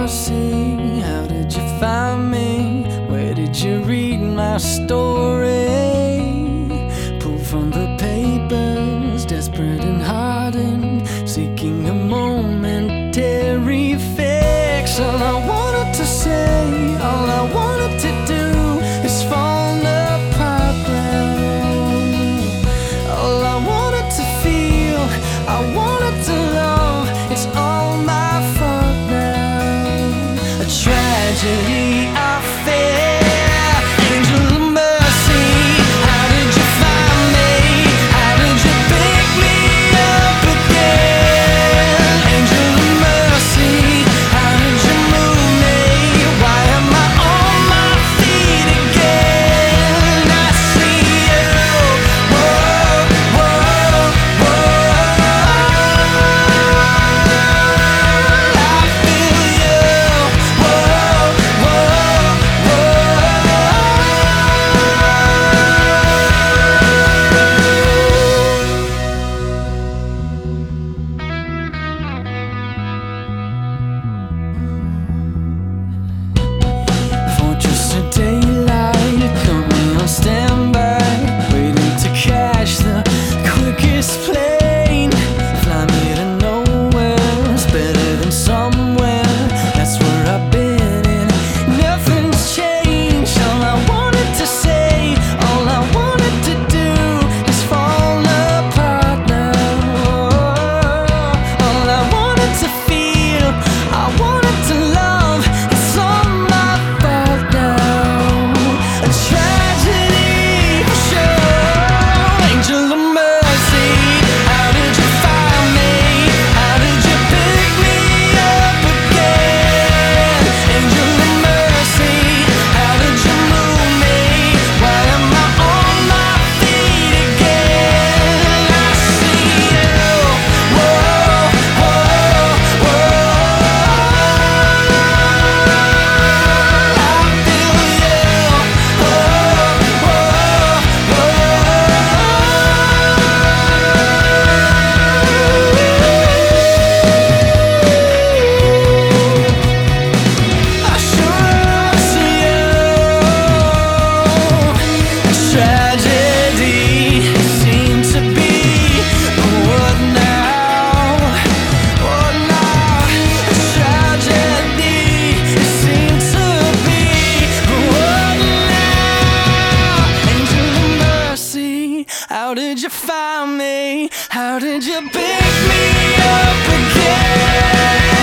mercy, how did you find me? Where did you read my story? Pulled from the papers, desperate and hardened, seeking a momentary fix. All I wanted to say, all I wanted to do is fall apart now. All I wanted to feel, I wanted to love, it's all my fault now. A tragedy I fear, angel of mercy, how did you find me? How did you pick me up again? Angel of mercy, how did you move me? Why am I on my feet again? I see you, whoa, whoa, whoa. I feel you, whoa, whoa, Fortress of daylight, coming on standby, waiting to catch the quickest plane. Fly me to nowhere, it's better than somewhere. That's where I've been and nothing's changed. All I wanted to say, all I wanted to do is fall apart now. All I wanted to feel, I wanted to love, it's all my fault now. A tragedy for sure. Angel of mercy, how did you find me? How did you pick me up again? Angel of mercy, how did you move me? Why am I on my feet again? I see you, whoa, whoa, whoa. I feel you, whoa, whoa, I sure see you. Tragedy seems to be what now? What now? Tragedy seems to be what now? Angel of mercy, how did you find me? How did you pick me up again?